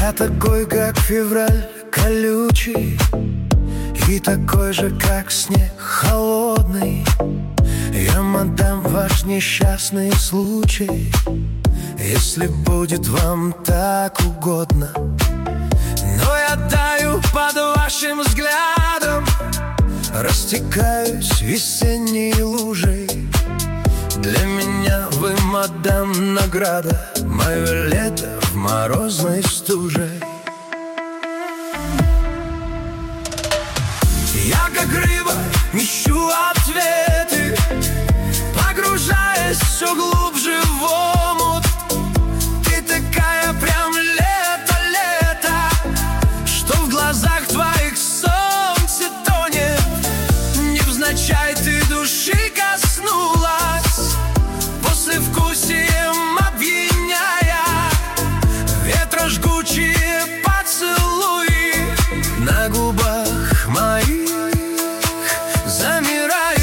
Я такой, как февраль колючий, и такой же, как снег холодный. Я мадам, ваш несчастный случай, если будет вам так угодно. Но я таю под вашим взглядом, растекаюсь весенней лужей. Для меня вы, мадам, награда, мое лето в морозной стуже. Я, как рыба, ищу ответы, погружаясь все глубже в омут. Ты такая прям лето-лето, что в глазах твоих солнце тонет. Невзначай ты души коснулась, послевкусием опьяняя. Ветра жгучие поцелуи на губах моих замирают.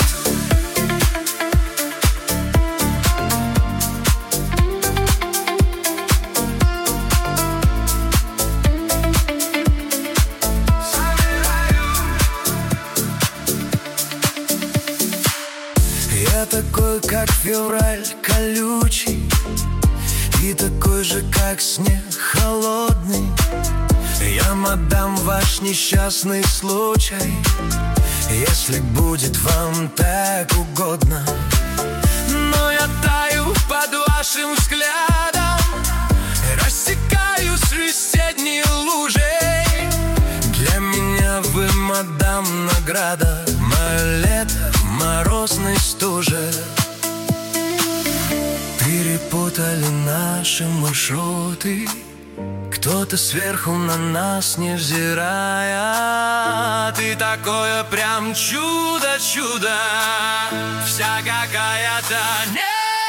Я такой, как февраль колючий, и такой же, как снег холодный. Я, мадам, ваш несчастный случай, если будет вам так угодно. Но я таю под вашим взглядом, рассекаюсь весенней лужей. Для меня вы, мадам, награда, мое лето в морозной стуже. Перепутали наши маршруты, кто-то сверху на нас невзирая. Ты такое прям чудо-чудо, вся какая-то неземная.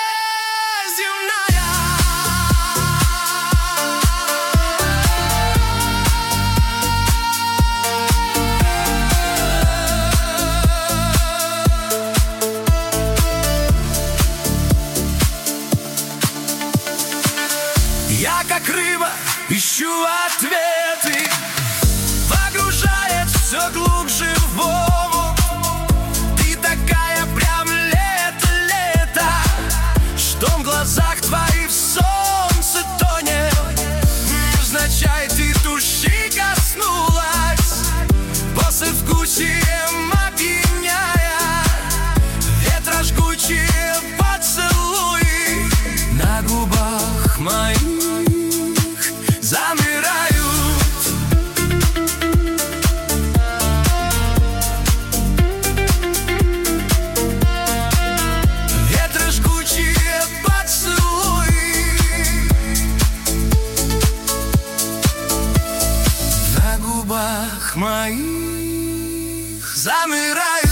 Я, как рыба, ищу ответы, погружаясь все глубже в омут. Ты такая прям лето-лето, что в глазах твоих солнце тонет. Невзначай ты души коснулась, послевкусием опьяняя. Ветра жгучие поцелуи на губах моих замирают. Ветры жгучие поцелуи на губах моих замирают.